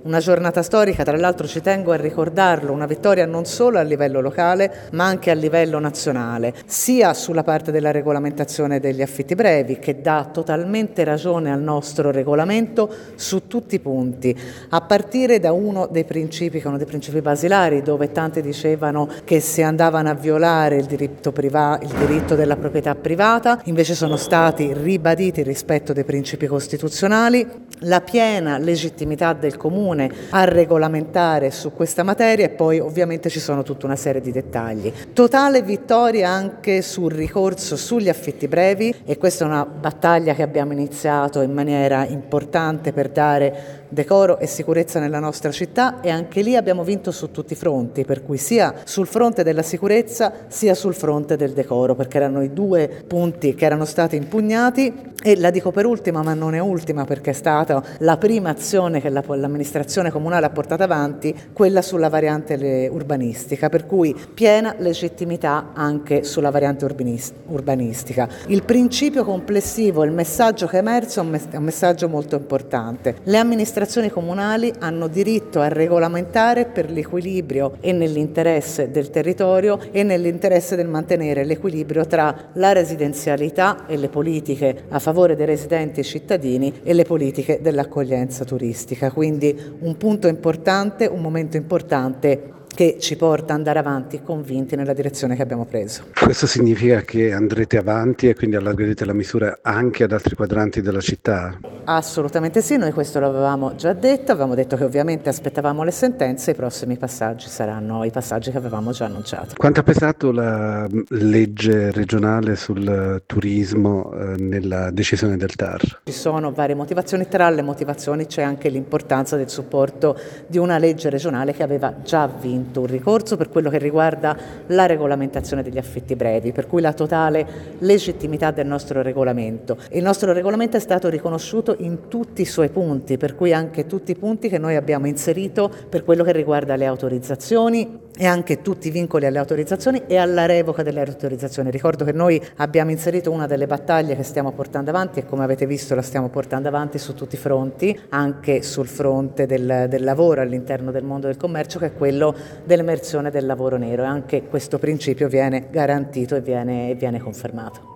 una giornata storica, tra l'altro ci tengo a ricordarlo, una vittoria non solo a livello locale ma anche a livello nazionale, sia sulla parte della regolamentazione degli affitti brevi, che dà totalmente ragione al nostro regolamento su tutti i punti, a partire da uno dei principi, che è uno dei principi basilari, dove tanti dicevano che si andavano a violare il diritto della proprietà privata, invece sono stati ribaditi il rispetto dei principi costituzionali, la piena legittimità del Comune a regolamentare su questa materia, e poi ovviamente ci sono tutta una serie di dettagli. Totale vittoria anche sul ricorso sugli affitti brevi, e questa è una battaglia che abbiamo iniziato in maniera importante per dare decoro e sicurezza nella nostra città, e anche lì abbiamo vinto su tutti i fronti, per cui sia sul fronte della sicurezza sia sul fronte del decoro, perché erano i due punti che erano stati impugnati. E la dico per ultima, ma non è ultima, perché è stata la prima azione che l'amministrazione comunale ha portato avanti, quella sulla variante urbanistica, per cui piena legittimità anche sulla variante urbanistica. Il principio complessivo, il messaggio che è emerso è un messaggio molto importante. Le amministrazioni comunali hanno diritto a regolamentare per l'equilibrio e nell'interesse del territorio e nell'interesse del mantenere l'equilibrio tra la residenzialità e le politiche a favore dei residenti e cittadini e le politiche dell'accoglienza turistica. Quindi un punto importante, un momento importante che ci porta ad andare avanti convinti nella direzione che abbiamo preso. Questo significa che andrete avanti e quindi allargherete la misura anche ad altri quadranti della città? Assolutamente sì, noi questo lo avevamo già detto, avevamo detto che ovviamente aspettavamo le sentenze, i prossimi passaggi saranno i passaggi che avevamo già annunciato. Quanto ha pesato la legge regionale sul turismo nella decisione del TAR? Ci sono varie motivazioni, tra le motivazioni c'è anche l'importanza del supporto di una legge regionale che aveva già vinto un ricorso per quello che riguarda la regolamentazione degli affitti brevi, per cui la totale legittimità del nostro regolamento. Il nostro regolamento è stato riconosciuto in tutti i suoi punti, per cui anche tutti i punti che noi abbiamo inserito per quello che riguarda le autorizzazioni e anche tutti i vincoli alle autorizzazioni e alla revoca delle autorizzazioni. Ricordo che noi abbiamo inserito una delle battaglie che stiamo portando avanti, e come avete visto la stiamo portando avanti su tutti i fronti, anche sul fronte del lavoro all'interno del mondo del commercio, che è quello dell'emersione del lavoro nero, e anche questo principio viene garantito e viene confermato.